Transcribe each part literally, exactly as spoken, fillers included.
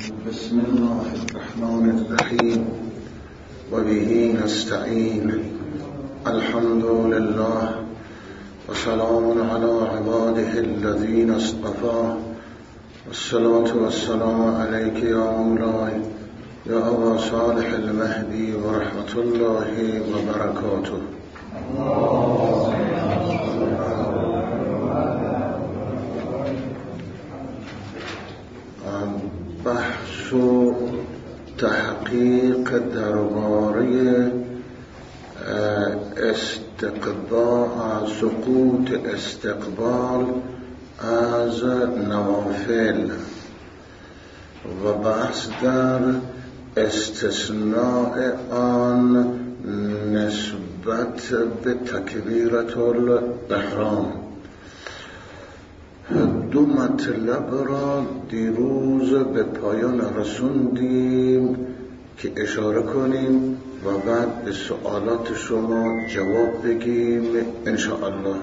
بسم الله الرحمن الرحيم وبه نستعين الحمد لله وسلام على عباده الذين اصطفى والصلاة والسلام عليك يا مولاي يا أبا صالح المهدي ورحمة الله وبركاته. بحث و تحقیق درباره استقبال سقوط استقبال از نوافل و بحث در استثناء آن نسبت به تکبیرة الاحرام. دو مطلب را دیروز به پایان رسوندیم که اشاره کنیم و بعد به سوالات شما جواب بگیم انشاءالله.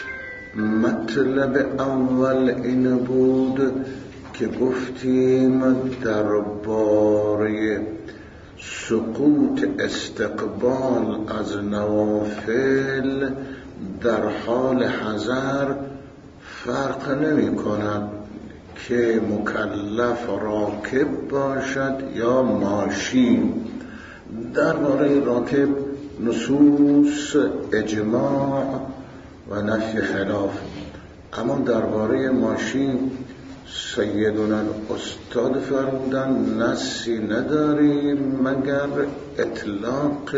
مطلب اول این بود که گفتیم درباره سقوط استقبال از نوافل در حال حضر فرق نمی کند که مکلف راکب باشد یا ماشی. درباره راکب نصوص اجماع و نفی خلاف، اما درباره ماشی سیدنا استاد فرمودن نصی نداریم مگر اطلاق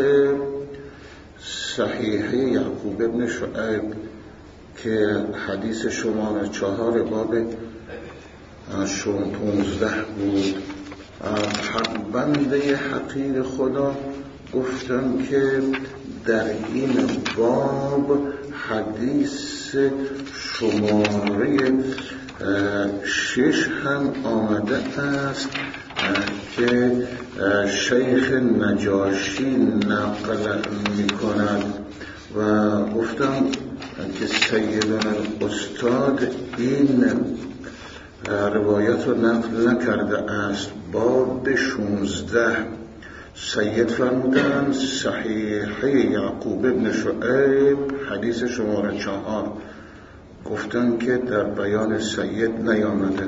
صحیح یعقوب ابن شعیب که حدیث شماره چهار باب شون پونزده بود. حق بنده حقیر خدا گفتم که در این باب حدیث شماره شش هم آمده است که شیخ نجاشی نقل می کند و گفتم که سیدنا استاد این روایت رو نقل نکرده است. باب شونزده سید فرمودن صحیح یعقوب ابن شعیب حدیث شماره چهار، گفتن که در بیان سید نیامده.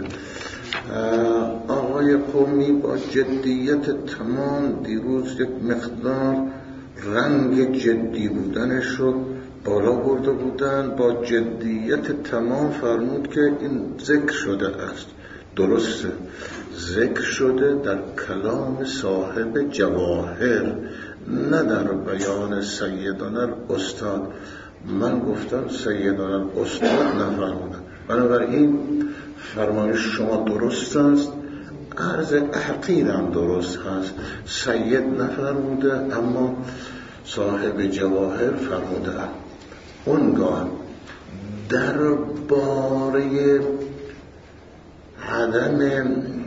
آقای قومی با جدیت تمام دیروز یک مقدار رنگ جدی بودنش رو بالا برده بودن، با جدیت تمام فرمود که این ذکر شده است. درسته، ذکر شده در کلام صاحب جواهر، نه در بیان سیدنا استاد. من گفتم سیدنا استاد نفرمودن، بنابراین فرمایش شما درست است، عرض احقیرم درست هست. سید نفرموده اما صاحب جواهر فرموده. اونگاه درباره عدم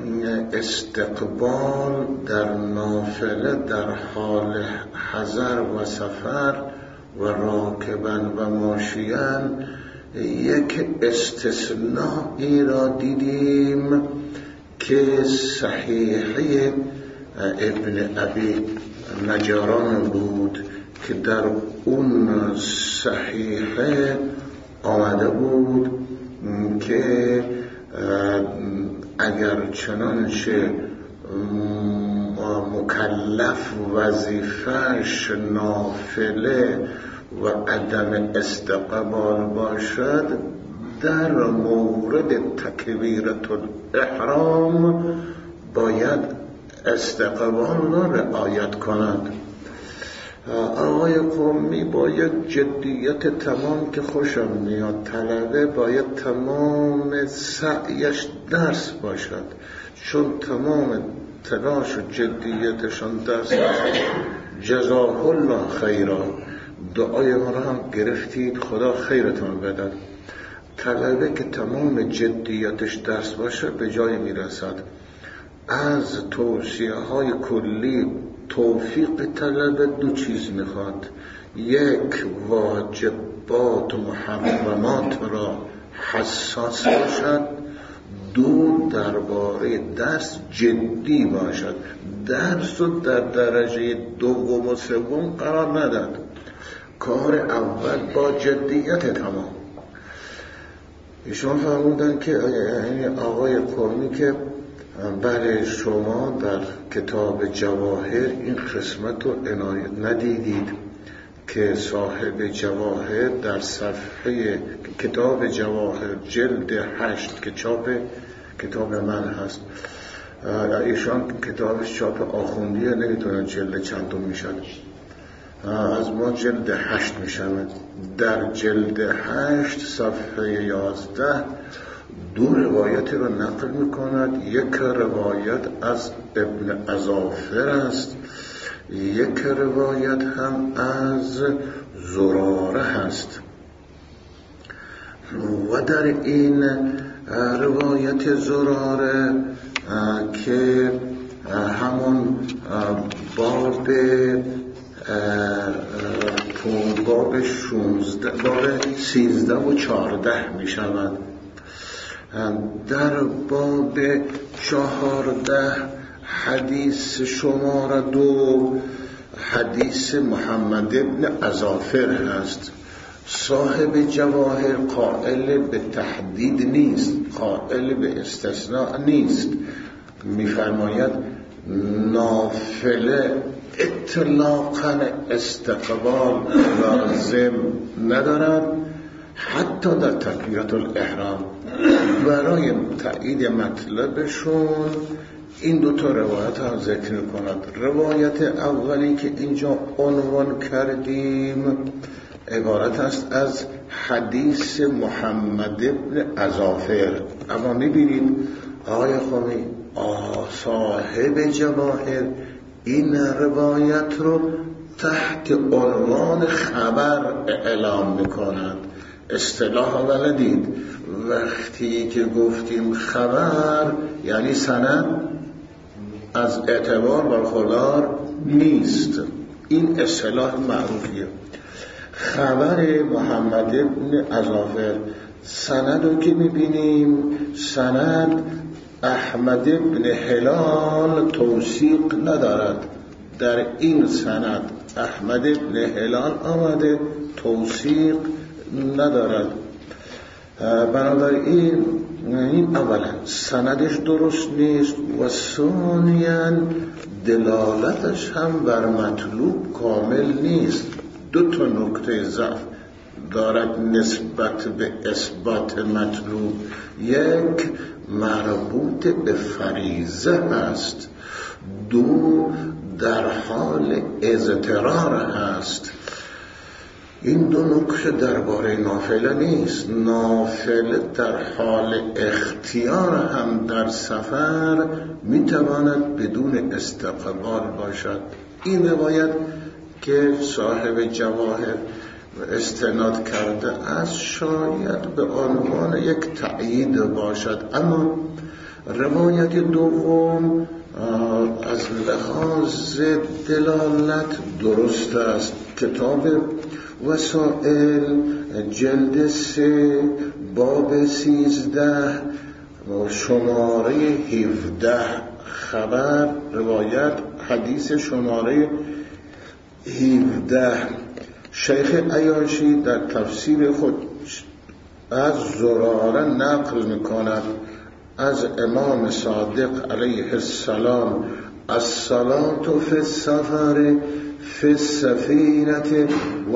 استقبال در نافله در حال حضر و سفر و راکبن و ماشیان یک استثنایی را دیدیم که صحیحه ابن ابی نجاران بود که در اون صحیحه آمده بود که اگر چنانچه مکلف وظیفه‌اش نافله و عدم استقبال باشد، در مورد تکبیرة الاحرام باید استقبال را رعایت کند. آقای قومی با یک جدیت تمام که خوشم میاد، طلبه باید تمام سعیش درس باشد، چون تمام تلاش و جدیتشان درس است. جزاه الله خیرا، دعای ما را هم گرفتید، خدا خیرتان بدد. طلبه که تمام جدیتش درس باشه به جای میرسد. از توصیه های کلی توفیق طلبه دو چیز میخواد: یک، واجبات و محرمات را حساس باشد، دو درباره درس جدی باشد. درس رو در درجه دوم و سوم قرار نداد. کار اول با جدیت تمام. ایشون فرمودن که یعنی آقای قمی که برای شما در کتاب جواهر این قسمت رو عنایت ندیدید که صاحب جواهر در صفحه کتاب جواهر جلد هشت که چاپ کتاب من هست، ایشان کتابش چاپ آخوندیه، نمیتونن جلد چندم میشن، از ما جلد هشت میشن. در جلد هشت صفحه یازده دو روایتی رو نقل میکند. یک روایت از ابن اظافر است، یک روایت هم از زراره هست. و در این روایت زراره که همون باب باب شونزده باب سیزده و چارده می شود. در باب چهارده حدیث شماره دو حدیث محمد ابن اظافر هست. صاحب جواهر قائل به تحدید نیست، قائل به استثناء نیست. می‌فرماید نافله اطلاقاً استقبال لازم ندارد، حتی در تکبیرات الاحرام. برای تایید مطلبشون این دو تا روایت هم ذکر کند. روایت اولی که اینجا عنوان کردیم عبارت است از حدیث محمد ابن اظافر. اما میبینید آقای خمینی صاحب جواهر این روایت رو تحت عنوان خبر اعلام میکنند. اصطلاح بلدید وقتی که گفتیم خبر یعنی سند از اعتبار برخوردار نیست. این اصطلاح معروفیه. خبر محمد ابن اظافر. سند رو که میبینیم سند احمد ابن هلال توثیق ندارد. در این سند احمد ابن هلال آمده توثیق ندارد. بنابراین این اولا سندش درست نیست و ثانیاً دلالتش هم بر مطلوب کامل نیست. دو تا نکته ضعف دارد نسبت به اثبات مطلوب. یک مربوط به فریضه است، دو در حال اضطرار هست. این دو نکته درباره نافله نیست. نافله در حال اختیار هم در سفر میتواند بدون استقبال باشد. این روایت که صاحب جواهر استناد کرده از شاید به عنوان یک تأیید باشد، اما روایت دوم از لحاظ دلالت درست است. کتاب وسائل جلد سه باب سیزده شماره هفده خبر روایت حدیث شماره هفده شیخ عیاشی در تفسیر خود از زراره نقل میکند از امام صادق علیه السلام: الصلاة فی السفر فی السفینة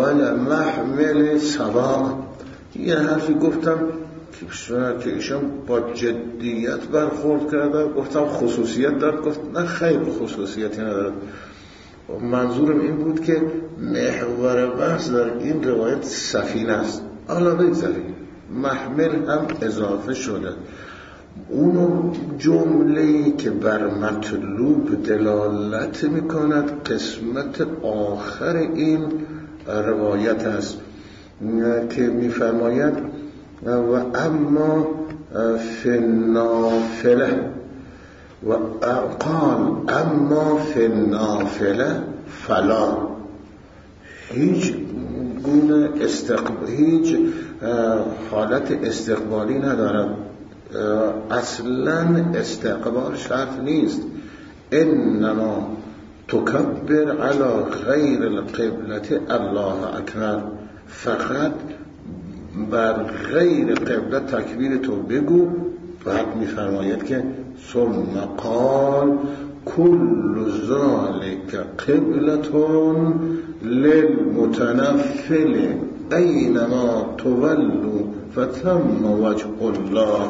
ولمحمل سواء. یه حرفی گفتم که ایشان با جدیت برخورد کرده، گفتم خصوصیت دارد، گفت نه خیر خصوصیتی ندارد. منظورم این بود که محور بحث در این روایت سفینه است. حالا بگذاریم محمل هم اضافه شده. اونو جمله‌ای که بر مطلوب دلالت میکند قسمت آخر این روایت است که میفرماید و اما فی النافله و قال اما فی النافله فلا. هیچ گونه استقبال هیچ حالت استقبالی ندارد. اصلا استقبال شرط نیست. انما تکبر علی غیر القبلة الله اکبر، فقط بر غیر قبله تکبیر تو بگو. بعد میفرماید که ثم قال کل ذلک قبلة للمتنفل اینما تولوا فثم وجه الله.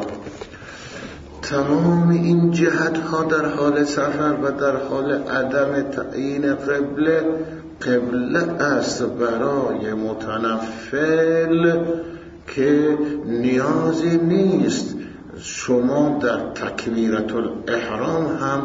تمام این جهت ها در حال سفر و در حال عدم تعیین قبله، قبله است برای متنفل که نیازی نیست شما در تکبیرة الاحرام هم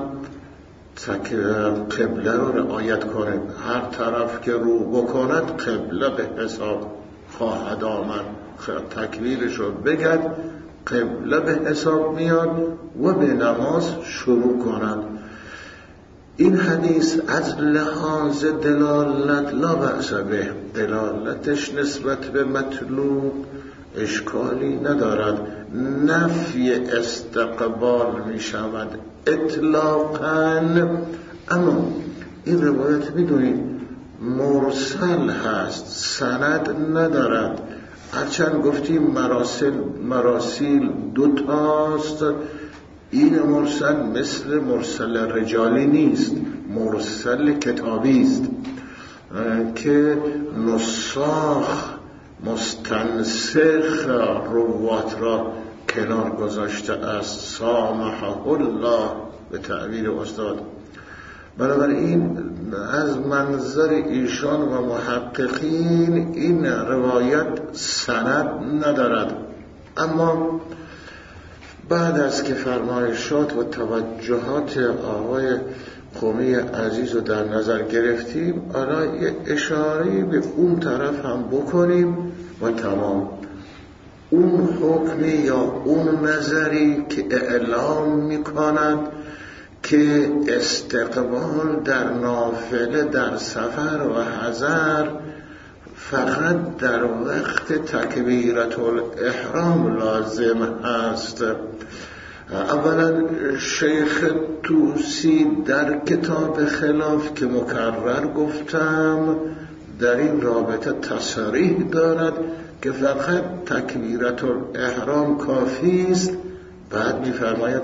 قبله رو رعایت کنید. هر طرف که رو بکند قبله به حساب خواهد آمد، تکبیرش رو بگد قبله به حساب میاد و به نماز شروع کند. این حدیث از لحاظ دلالت لا بأس به، دلالتش نسبت به مطلوب اشکالی ندارد، نفی استقبال می شود اطلاقاً. اما این روایت میدونید مرسل هست، سند ندارد. هرچند گفتیم مراسل مراسیل دوتاست، این مرسل مثل مرسل رجالی نیست، مرسل کتابی است که نساخ مستنسخ روات را کنار گذاشته است، سامحه الله به تعبیر استاد. بنابراین از منظر ایشان و محققین این روایت سند ندارد. اما بعد از که فرمایشات و توجهات آقای قمی عزیز رو در نظر گرفتیم، حالا یه اشاره به اون طرف هم بکنیم و تمام. اون حکمی یا اون نظری که اعلام میکند که استقبال در نافله در سفر و حضر فقط در وقت تکبیرة الاحرام لازم است. اولا شیخ طوسی در کتاب خلاف که مکرر گفتم در این رابطه تصریح دارد که فقط تکبیرة الاحرام کافی است. بعد می‌فرماید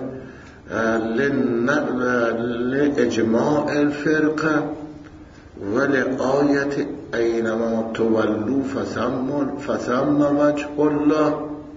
لإجماع الفرقه ولآیت اینما تولوا فثم وجه الله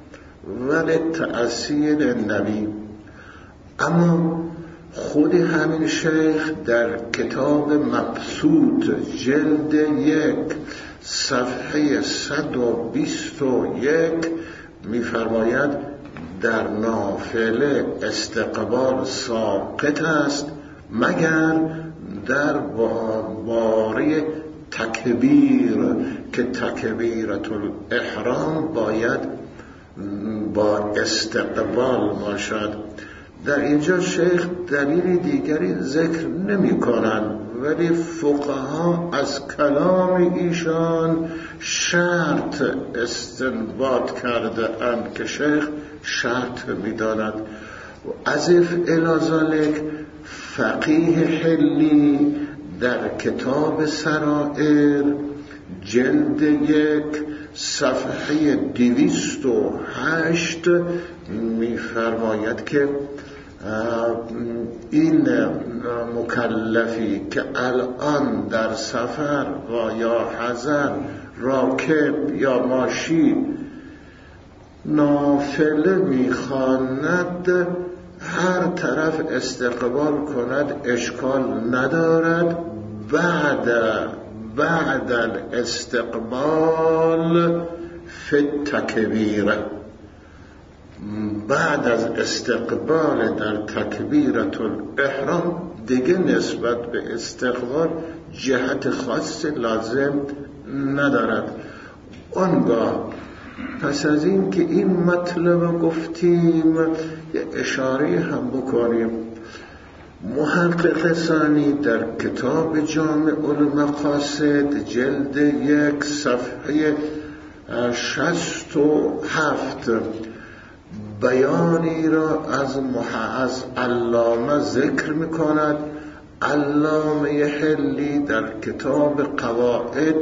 ولتأثیر النبی. اما خود همین شیخ در کتاب مبسوط جلد یک صفحه صد و بیست و یک می‌فرماید در نافله استقبال ساقط است مگر در باره تکبیر که تکبیرة الاحرام باید با استقبال باشد. در اینجا شیخ دلیل دیگری ذکر نمی کنند، ولی فقها از کلام ایشان شرط استنباط کرده اند که شیخ شرط می داند. و اضف الی ذلک فقیه حلی در کتاب سرائر جلد یک صفحه دویست و هشت می فرماید که این مکلفی که الان در سفر و یا حضر راکب یا ماشی نافله میخواند هر طرف استقبال کند اشکال ندارد. بعد بعد الاستقبال فی التکبیره، بعد از استقبال در تکبیرة الاحرام دیگه نسبت به استقبال جهت خاص لازم ندارد. آنگاه پس از این که این مطلب گفتیم یه اشاره هم بکنیم. محقق ثانی در کتاب جامع المقاصد جلد یک صفحه شصت و هفت بیانی را از مح... از علامه ذکر میکند. علامه حلی در کتاب قواعد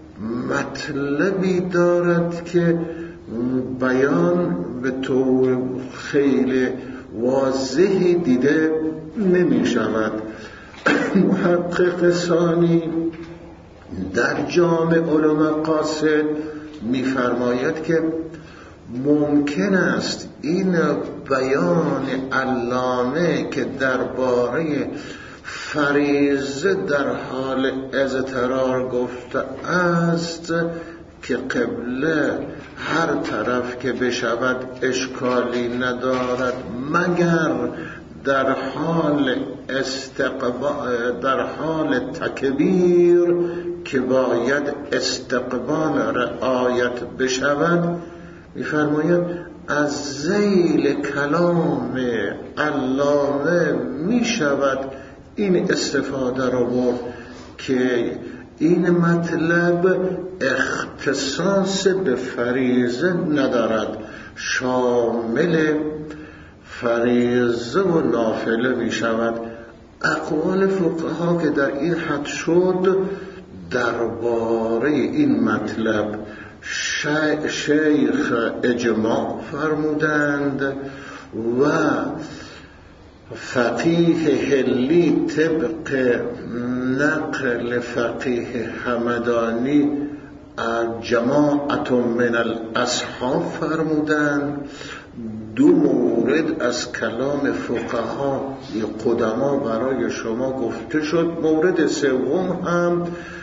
مطلبی دارد که بیان به طور خیلی واضحی دیده نمی شود. محقق ثانی در جامع علوم قاصد می فرماید که ممکن است این بیان علامه که درباره فریضه در حال اضطرار گفته است که قبله هر طرف که بشود اشکالی ندارد مگر در حال استقبال در حال تکبیر که باید استقبال رعایت بشود، می‌فرماید از ذیل کلام علامه می‌شود این استفاده را برد که این مطلب اختصاص به فریضه ندارد، شامل فریضه و نافله می شود. اقوال فقها که در این حد شد درباره این مطلب شیخ اجماع فرمودند و فقیه حلی طبق نقل فقیه همدانی جماعت من الاصحاب فرمودند. دو مورد از کلام فقها قدما برای شما گفته شد. مورد سوم هم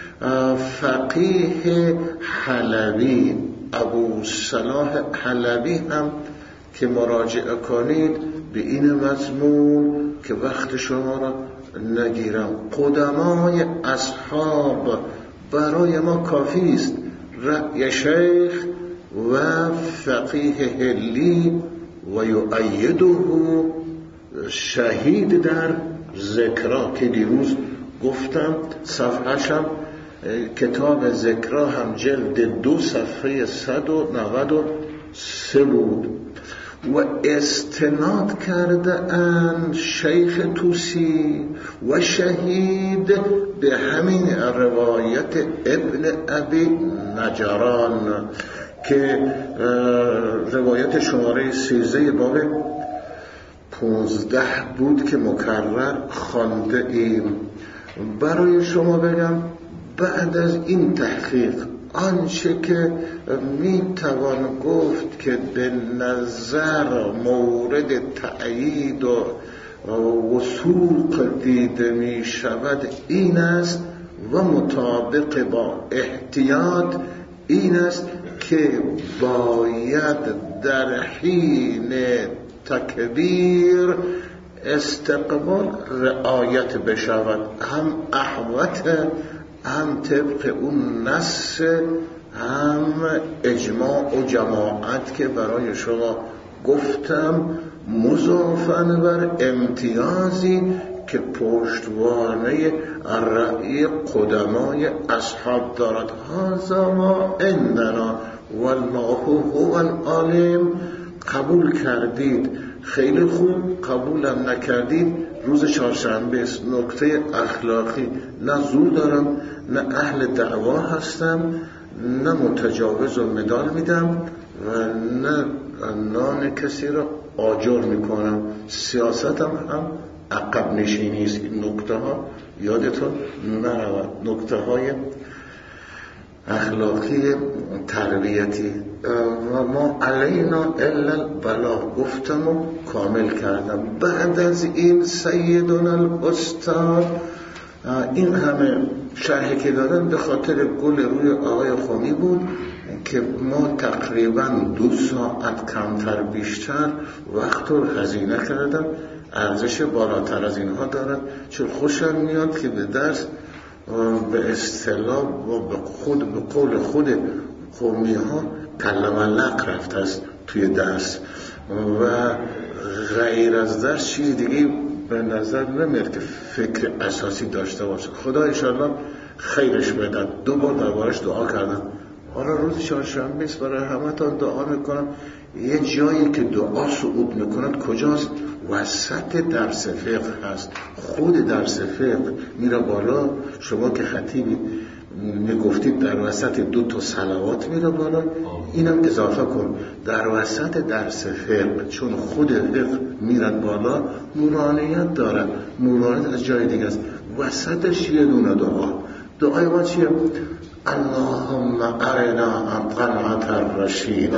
فقیه حلبی ابو صلاح حلبی هم که مراجعه کنید به این مضمون که وقت شما را نگیرم. قدمای اصحاب برای ما کافی است. رأی شیخ و فقیه حلی و یؤیده شهید در ذکرا که دیروز گفتم صفحه‌شم کتاب ذکرا هم جلد دو صفحه صد و نود و سه بود و استناد کرده ان شیخ توسی و شهید به همین روایت ابن ابی نجران که روایت شماره سیزده باب پونزده بود که مکرر خوانده ایم. برای شما بگم بعد از این تحقیق آنچه که میتوان گفت که به نظر مورد تأیید و وثوق دیده می شود این است و مطابق با احتیاط این است که باید در حین تکبیر استقبال رعایت بشود، هم احوت هم طبق اون نص هم اجماع و جماعت که برای شما گفتم، مضافاً بر امتیازی که پشتوانه رأی قدمای اصحاب دارد. هذا ما عندنا والله هو العالم. قبول کردید خیلی خوب، قبولم نکردید روز چهارشنبه است. نکته اخلاقی نه زور دارم، نه اهل دعوا هستم، نه متجاوز و مدال میدم و نه نان کسی را آجر میکنم. سیاستم هم عقب نشینی است. این نکته ها یادتون نرود، نکته های اخلاقی تربیتی. و ما علینا الا البلاغ گفتم و کامل کردم. بعد از این سیدنا الاستاد این همه شرحی که دادن به خاطر گل روی آقای خمی بود که ما تقریبا دو ساعت کمتر بیشتر وقت رو هزینه کردم. ارزش بالاتر از اینها دارد، چون خوشم میاد که به درس به اصطلاح و به خود به قول خود قومی ها کلم لق رفته است توی درس و غیر از درس چیز دیگه به نظر نمیاد که فکر اساسی داشته باشه. خدا انشاءالله خیرش بدهد. دو بار دربارش دعا کردم، حالا روز چهارشنبه است، برای همتون دعا میکنم. یه جایی که دعا صعود میکند کجاست؟ وسط درس فقه هست. خود درس فقه میره بالا. شما که خطیبی میگفتید در وسط دو تا صلوات میره بالا، اینم اضافه کن در وسط درس فقه، چون خود فقه میرد بالا، نورانیت دارد. نورانیت از جای دیگه است، وسطش یه دونه دعا. دعای ما چیه؟ اللهم ارنا طلعت الرشید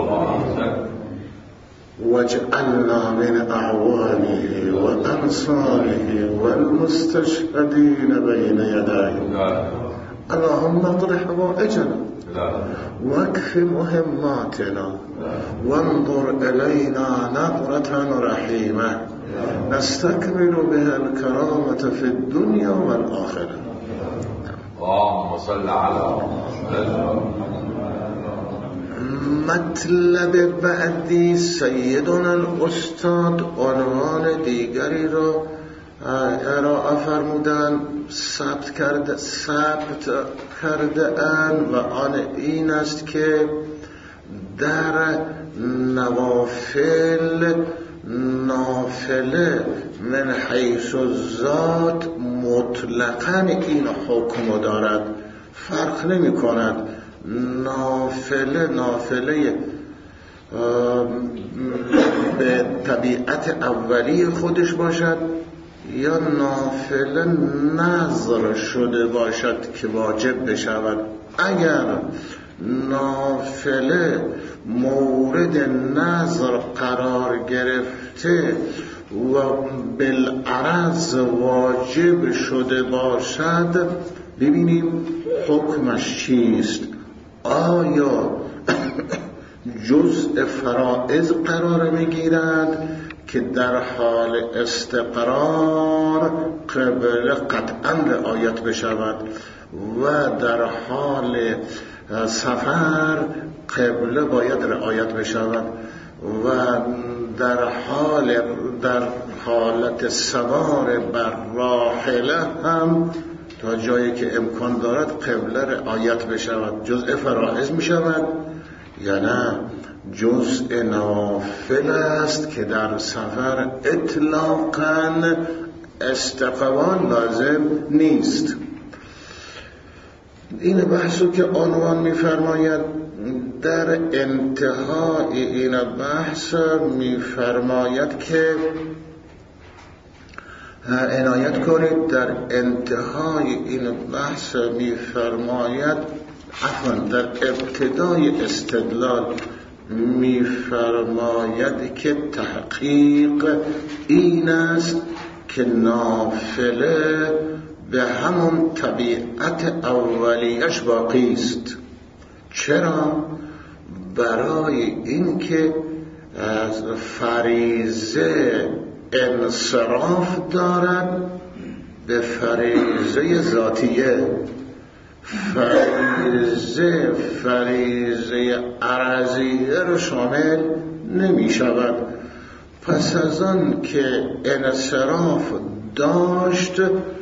واجعلنا من اعوانه و انصاره والمستشهدین بین یدیه اللهم اقض حوائجنا واكف مهماتنا وانظر إلينا نظرة رحيمة نستكمل بها الكرامة في الدنيا والآخرة. اللهم صل على مطلب بعدی سیدنا الاستاد عنوان دیگری را ارائه فرمودن، ثبت کرده ثبت کرده اند و آن این است که در نوافل نافله من حیث الذات مطلقاً این حکم دارد، فرق نمی کند نافله نافله به طبیعت اولی خودش باشد یا نافله نظر شده باشد که واجب بشود. اگر نافله مورد نظر قرار گرفته و بالعرض واجب شده باشد، ببینیم حکمش چیست. آیا جزء فرائض قرار میگیرد که در حال استقرار قبل قطعا رعایت بشود و در حال سفر قبل باید رعایت بشود و در حال در حالت سوار بر راحله هم تا جایی که امکان دارد قبل رعایت بشود، جزء فرائض می شود یا نه جزء نوافل است که در سفر اطلاقاً استقبال لازم نیست. این بحثو که عنوان می فرماید در انتهای این بحث می فرماید که عنایت کنید، در انتهای این بحث می فرماید عفوا در ابتدای استدلال می فرماید که تحقیق این است که نافله به همون طبیعت اولیش باقی است. چرا؟ برای اینکه از فریضه انصراف دارد به فریضه ذاتیه. فریضه فریضه عرضیه رو شامل نمی شود. پس از آن که انصراف داشت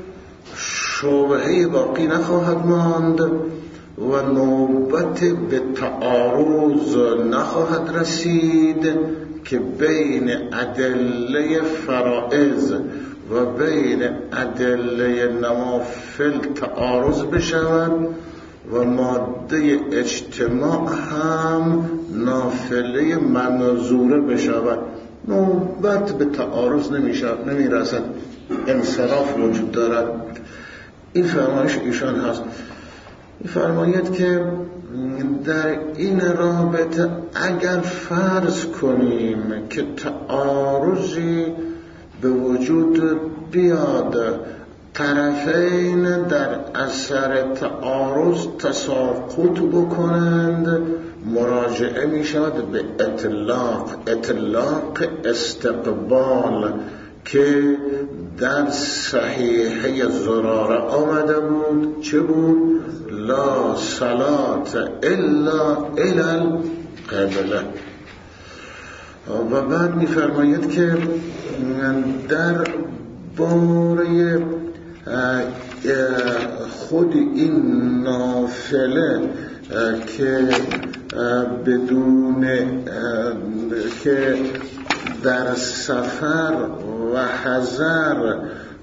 شبهه باقی نخواهد ماند و نوبت به تعارض نخواهد رسید که بین ادله فرائض و بین ادله نوافل تعارض بشود و ماده اجتماع هم نافله منظوره بشود. نوبت به تعارض نمی رسد، انصراف وجود دارد. این فرمایش ایشان هست. این فرماید که در این رابطه اگر فرض کنیم که تعارضی به وجود بیاد، طرفین در اثر تعارض تساقط بکنند، مراجعه می شود به اطلاق اطلاق استقبال که در صحیحه زراره آمده بود. چه بود؟ لا صلاة الا الی القبله. و بعد می فرماید که در باره خود این نافله که بدون که در سفر و حضر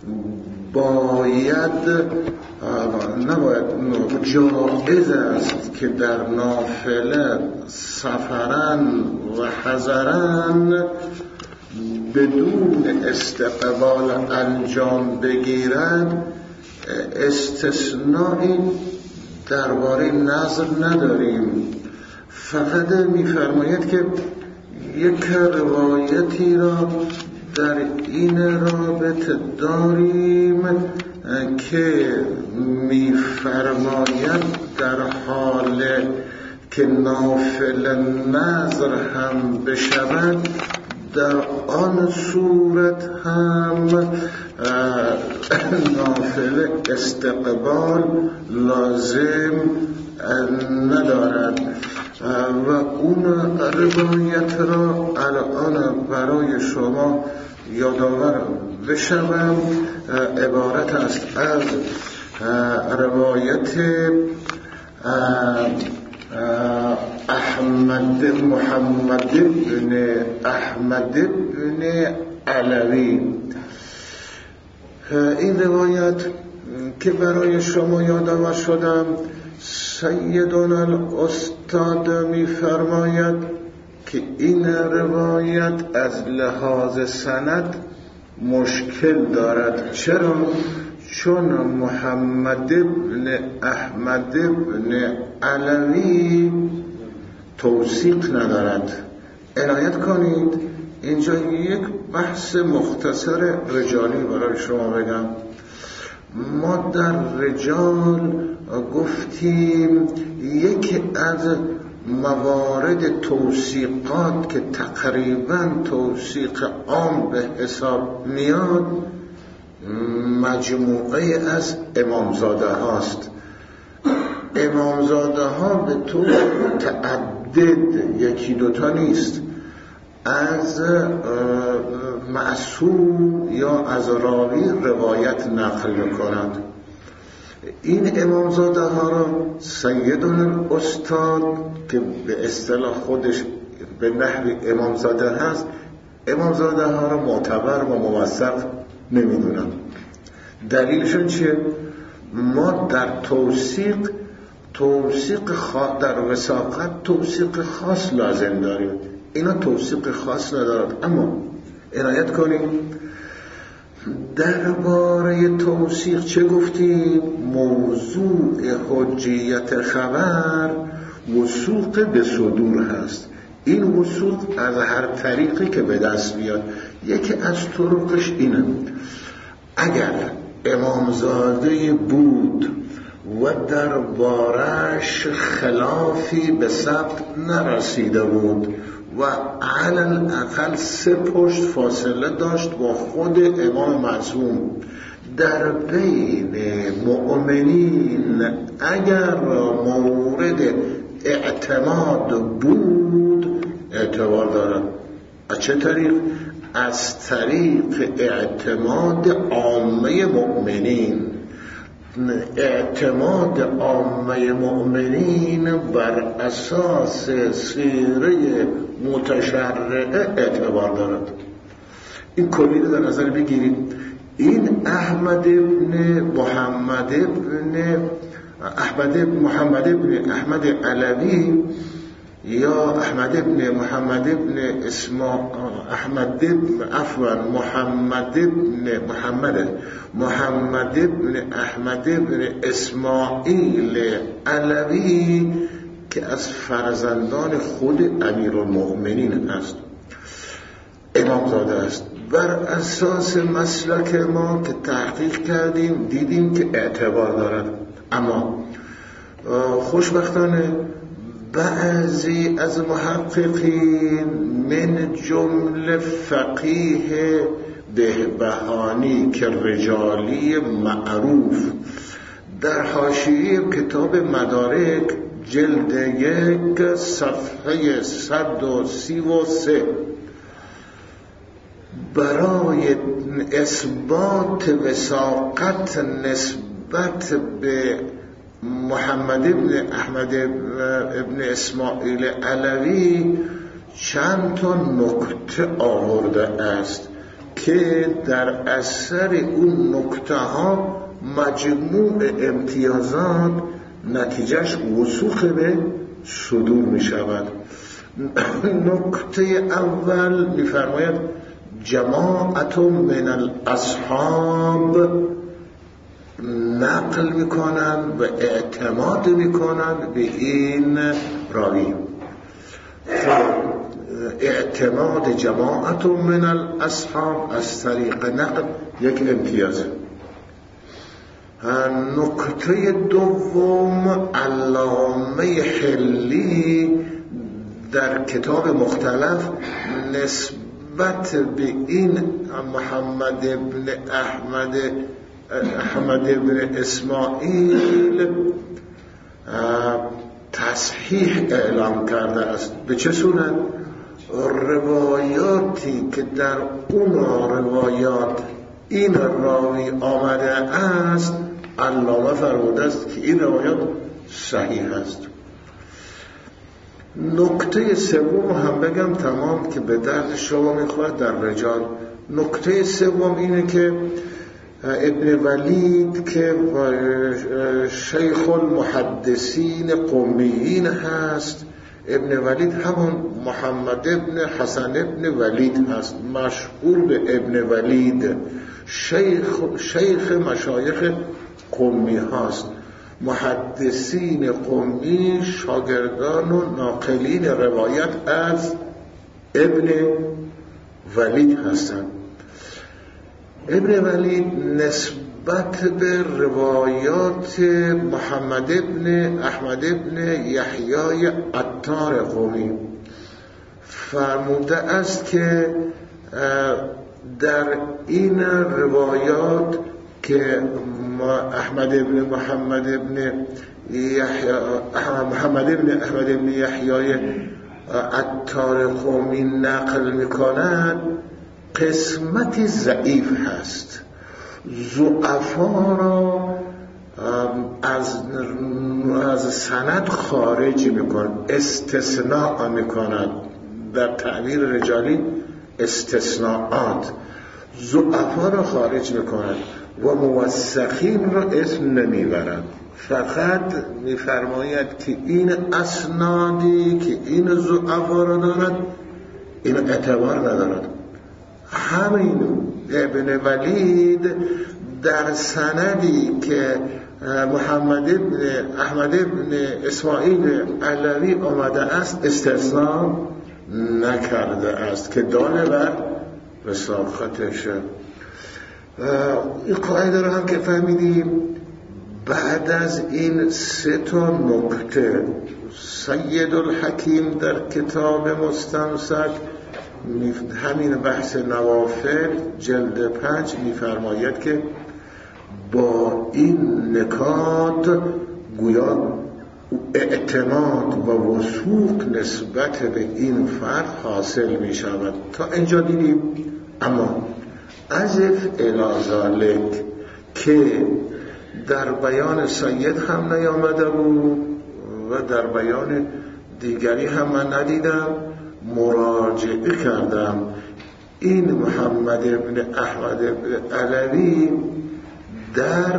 باید نباید جایز است که در نافله سفرن و حضرن بدون استقبال انجام بگیرد. استثنایی درباره نظر نداریم، فقط می‌فرماید که یک روایتی را در این رابطه داریم که می‌فرماید در حال که نافل نظر هم بشود در آن صورت هم نافل استقبال لازم ندارد و اون روایت را الان برای شما یادآور بشوم. عبارت است از روایت احمد محمد بن احمد بن علوی. این روایت که برای شما یادآور شدم، سیدنا الاستاد می فرماید که این روایت از لحاظ سند مشکل دارد. چرا؟ چون محمد بن احمد بن علوی توثیق ندارد. عنایت کنید، اینجا یک بحث مختصر رجالی برای شما بگم. ما در رجال گفتیم یکی از موارد توثیقات که تقریبا توثیق عام به حساب میاد مجموعه از امامزاده هاست. امامزاده ها به طور متعدد، یکی دوتا نیست، از معصوم یا از راوی روایت نقل میکنند. این امامزاده ها را سیدنا الاستاد که به اصطلاح خودش به نحو امامزاده هست، امامزاده ها را معتبر و موثق نمیدونم. دلیلشون چیه؟ ما در توثیق توثیق خاص، در وثاقت توثیق خاص لازم داریم، اینا توثیق خاص ندارد. اما عنایت کنیم درباره توثیق چه گفتیم؟ موضوع حجیت خبر وثوق به صدور هست. این وثوق از هر طریقی که به دست بیاد، یکی از طرقش اینه: اگر امامزاده بود و دربارش خلافی به ثبت نرسیده بود و علل اقل سه پشت فاصله داشت با خود امام معصوم، در بین مؤمنین اگر مورد اعتماد بود اعتبار دارد. از چه طریق؟ از طریق اعتماد عامه مؤمنین. اعتماد عامه مؤمنین بر اساس سیره متشرعه اعتبار دارد. این کلی رو در نظر بگیرید. این احمد ابن محمد ابن احمد ابن محمد ابن احمد علوی یا احمد ابن محمد ابن اسما احمد ابن عفوا محمد ابن محمد محمد ابن احمد ابن اسماعیل علوی که از فرزندان خود امیرالمؤمنین است، امامزاده است. بر اساس مسلک ما که تحقیق کردیم دیدیم که اعتبار دارد. اما خوشبختانه بعضی از محققین من جمله فقیه بهبهانی که رجالی معروف در حاشیه کتاب مدارک جلد یک صفحه صد و سی و سه برای اثبات وثاقت نسبت به محمد ابن احمد ابن اسماعیل علوی چند تا نکته آورده است که در اثر اون نکته ها مجموع امتیازات نتیجهش وثوق به صدور می شود. نکته اول می فرماید جماعت من الاصحاب نقل می کنند و اعتماد می کنند به این راوی. اعتماد جماعت من الاصحاب از طریق نقل یک امتیازه. نکته دوم علامه حلی در کتاب مختلف نسبت به این محمد ابن احمد احمد ابن اسماعیل تصحیح اعلام کرده است. به چه صورت؟ روایاتی که در اون روایات این راوی آمده است علامه فرموده است که این روایات صحیح است. نکته سوم هم بگم تمام که به درد شما میخواد در رجال. نکته سوم اینه که ابن ولید که شیخ المحدثین قمیین هست، ابن ولید همون محمد ابن حسن ابن ولید هست، مشهور به ابن ولید، شیخ, شیخ مشایخ قمی هست. محدثین قمی شاگردان و ناقلین روایت از ابن ولید هستند. ابن ولید نسبت به روایات محمد ابن احمد ابن یحیای عطار قمی فرموده است که در این روایات که احمد ابن محمد ابن یحیی محمد ابن احمد ابن یحیای عطار قمی نقل میکنند قسمتی ضعیف هست. ضعفا را از از سند خارج میکنند، استثناء میکنند. در تعبیر رجالی استثناءات ضعفا را خارج میکنند و موثقین را اسم نمیبرند. فقط میفرماید که این اسنادی که این ضعفا را دارد این اعتبار ندارد. همین ابن ولید در سندی که محمد ابن احمد ابن اسماعیل علوی آمده است استثناء نکرده است که دال بر وثاقتش. این قاعده رو هم که فهمیدیم، بعد از این سه تا نکته سید الحکیم در کتاب مستمسک همین بحث نوافل جلد پنج میفرماید که با این نکات گویا اعتماد و وثوق نسبت به این فرد حاصل می شود. تا اینجا دیدیم. اما ازف الی ذالک که در بیان سید هم نیامده بود و در بیان دیگری هم من ندیدم، مراجعه کردم. این محمد ابن احمد ابن علوی در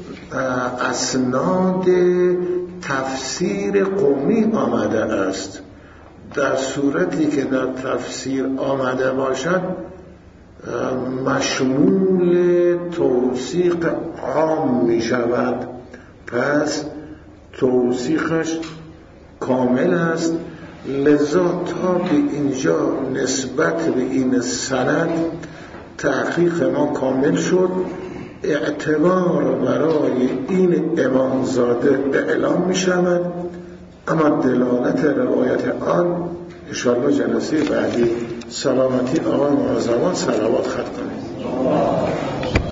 اسناد تفسیر قمی آمده است. در صورتی که در تفسیر آمده باشد مشمول توثیق عام می شود، پس توثیقش کامل است. لذا تا به اینجا نسبت به این سند تحقیق ما کامل شد. اعتبار برای این امامزاده اعلام می شود، اما دلالت روایت آن انشاءالله جلسه بعدی. سلامتی آقای معظمان صلوات خط کنید.